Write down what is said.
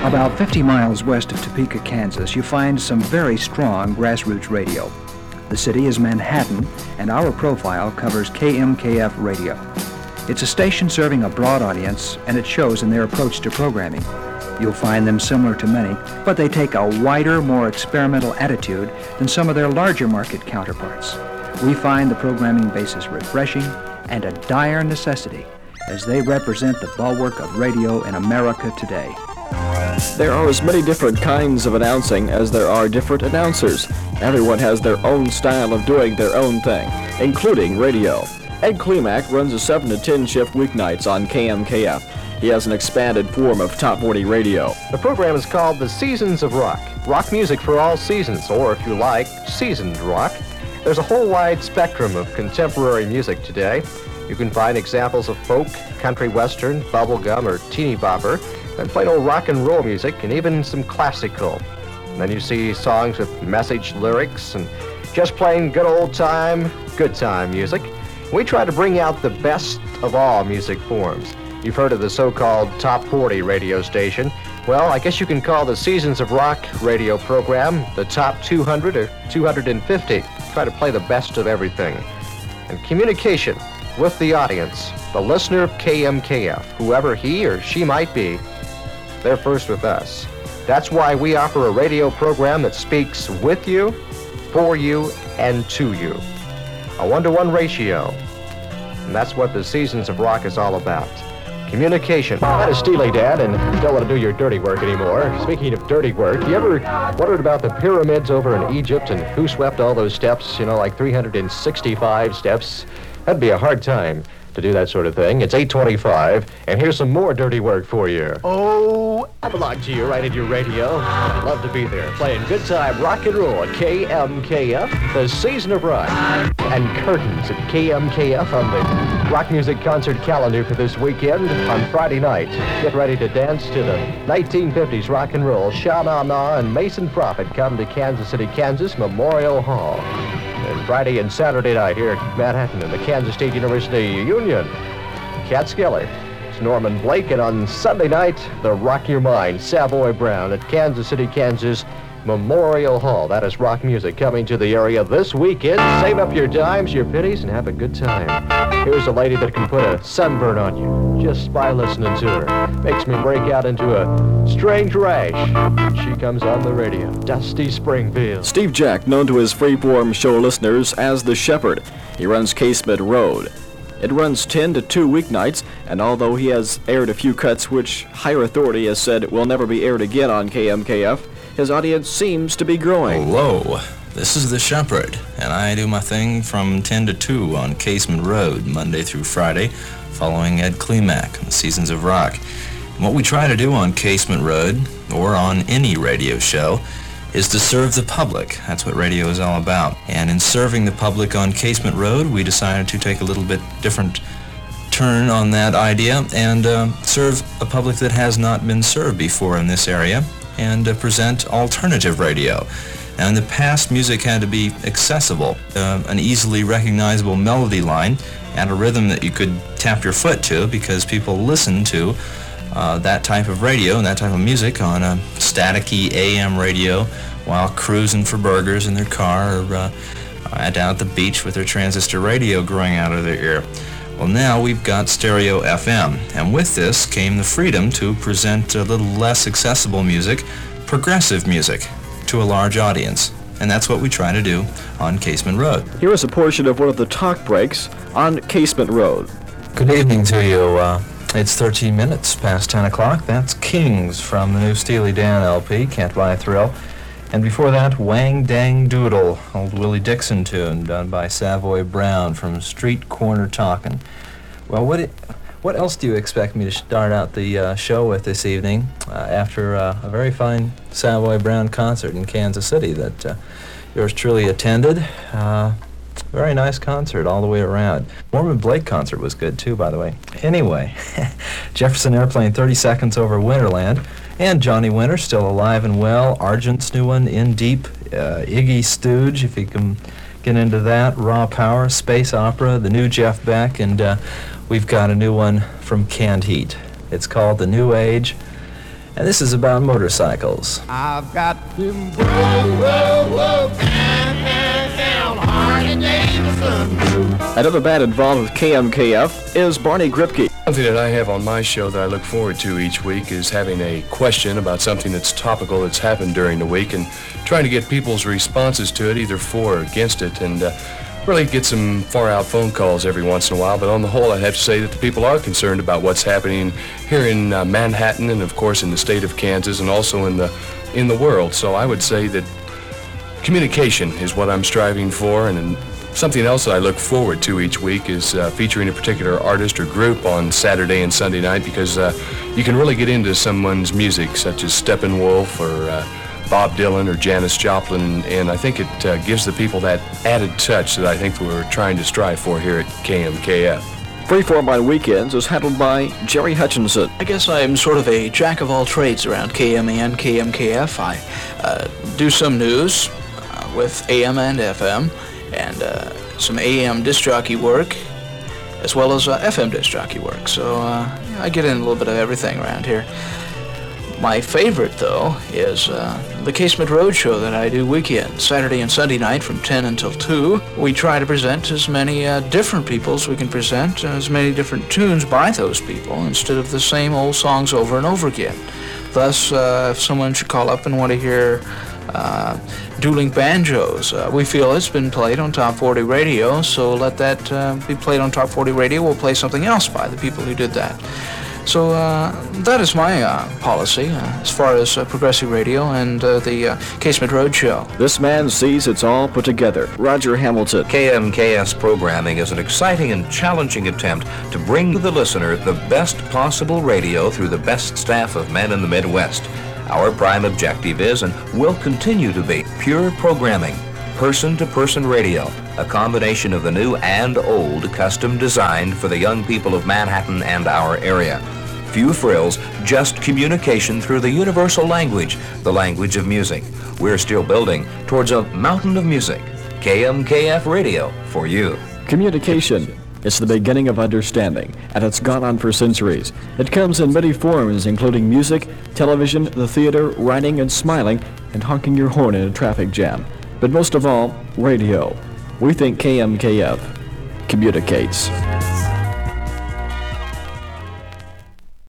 About 50 miles west of Topeka, Kansas, you find some very strong grassroots radio. The city is Manhattan, and our profile covers KMKF Radio. It's a station serving a broad audience, and it shows in their approach to programming. You'll find them similar to many, but they take a wider, more experimental attitude than some of their larger market counterparts. We find the programming basis refreshing and a dire necessity, as they represent the bulwark of radio in America today. There are as many different kinds of announcing as there are different announcers. Everyone has their own style of doing their own thing, including radio. Ed Klimak runs a 7 to 10 shift weeknights on KMKF. He has an expanded form of Top 40 radio. The program is called The Seasons of Rock. Rock music for all seasons, or if you like, seasoned rock. There's a whole wide spectrum of contemporary music today. You can find examples of folk, country western, bubblegum, or teeny bopper, and plain old rock and roll music, and even some classical. And then you see songs with message lyrics and just plain good old time, good time music. We try to bring out the best of all music forms. You've heard of the so-called Top 40 radio station. Well, I guess you can call the Seasons of Rock radio program the Top 200 or 250. Try to play the best of everything. And communication with the audience, the listener of KMKF, whoever he or she might be, they're first with us. That's why we offer a radio program that speaks with you, for you, and to you. A 1-to-1 ratio. And that's what the Seasons of Rock is all about. Communication. That is Steely Dan, and you don't want to do your dirty work anymore. Speaking of dirty work, you ever wondered about the pyramids over in Egypt and who swept all those steps, like 365 steps? That'd be a hard time to do that sort of thing. It's 8:25, and here's some more dirty work for you. Oh, I belong to you right in your radio. I'd love to be there, playing good time rock and roll at KMKF, the Season of Rock. And curtains at KMKF on the rock music concert calendar for this weekend on Friday night. Get ready to dance to the 1950s rock and roll. Sha Na Na and Mason Prophet come to Kansas City, Kansas Memorial Hall. And Friday and Saturday night here at Manhattan in the Kansas State University Union. Cat Skelly. It's Norman Blake, and on Sunday night, the Rock Your Mind, Savoy Brown at Kansas City, Kansas Memorial Hall. That is rock music coming to the area this weekend. Save up your dimes, your pennies, and have a good time. Here's a lady that can put a sunburn on you just by listening to her. Makes me break out into a strange rash. She comes on the radio. Dusty Springfield. Steve Jack, known to his freeform show listeners as The Shepherd. He runs Casement Road. It runs 10 to 2 weeknights, and although he has aired a few cuts which higher authority has said will never be aired again on KMKF, his audience seems to be growing. Hello, this is The Shepherd, and I do my thing from 10 to 2 on Casement Road, Monday through Friday, following Ed Klimak and the Seasons of Rock. And what we try to do on Casement Road, or on any radio show, is to serve the public. That's what radio is all about. And in serving the public on Casement Road, we decided to take a little bit different turn on that idea and serve a public that has not been served before in this area, and present alternative radio. Now, in the past, music had to be accessible, an easily recognizable melody line and a rhythm that you could tap your foot to, because people listened to that type of radio and that type of music on a staticky AM radio while cruising for burgers in their car, or down at the beach with their transistor radio growing out of their ear. Well, now we've got stereo FM, and with this came the freedom to present a little less accessible music, progressive music, to a large audience. And that's what we try to do on Casement Road. Here is a portion of one of the talk breaks on Casement Road. Good evening to you. It's 13 minutes past 10 o'clock. That's Kings from the new Steely Dan LP, Can't Buy a Thrill. And before that, Wang Dang Doodle, old Willie Dixon tune done by Savoy Brown from Street Corner Talkin'. Well, what else do you expect me to start out the show with this evening after a very fine Savoy Brown concert in Kansas City that yours truly attended? Very nice concert all the way around. Norman Blake concert was good too, by the way. Anyway, Jefferson Airplane 30 Seconds Over Winterland, and Johnny Winter still alive and well. Argent's new one, In Deep, Iggy Stooge, if you can get into that, Raw Power, Space Opera, the new Jeff Beck, and we've got a new one from Canned Heat. It's called The New Age, and this is about motorcycles. I've got them whoa, down, Harley Davidson. Another band involved with KMKF is Barney Gripke. Something that I have on my show that I look forward to each week is having a question about something that's topical that's happened during the week and trying to get people's responses to it, either for or against it, and really get some far-out phone calls every once in a while. But on the whole, I'd have to say that the people are concerned about what's happening here in Manhattan and, of course, in the state of Kansas and also in the world. So I would say that communication is what I'm striving for, and something else that I look forward to each week is featuring a particular artist or group on Saturday and Sunday night, because you can really get into someone's music, such as Steppenwolf or Bob Dylan or Janis Joplin, and I think it gives the people that added touch that I think we're trying to strive for here at KMKF. Freeform on weekends is handled by Jerry Hutchinson. I guess I'm sort of a jack of all trades around KMAN, KMKF. I do some news with AM and FM, and some AM disc jockey work, as well as FM disc jockey work. So I get in a little bit of everything around here. My favorite, though, is the Casement Road Show that I do weekends, Saturday and Sunday night from 10 until 2. We try to present as many different people as we can present, as many different tunes by those people, instead of the same old songs over and over again. Thus, if someone should call up and want to hear dueling banjos, we feel it's been played on Top 40 Radio, so let that be played on Top 40 Radio. We'll play something else by the people who did that. So that is my policy as far as progressive radio and the Casement Road Show. This man sees it's all put together. Roger Hamilton. KMKS programming is an exciting and challenging attempt to bring to the listener the best possible radio through the best staff of men in the Midwest. Our prime objective is, and will continue to be, pure programming, person-to-person radio, a combination of the new and old, custom designed for the young people of Manhattan and our area. Few frills, just communication through the universal language, the language of music. We're still building towards a mountain of music. KMKF Radio for you. Communication. It's the beginning of understanding, and it's gone on for centuries. It comes in many forms, including music, television, the theater, writing and smiling, and honking your horn in a traffic jam. But most of all, radio. We think KMKF communicates.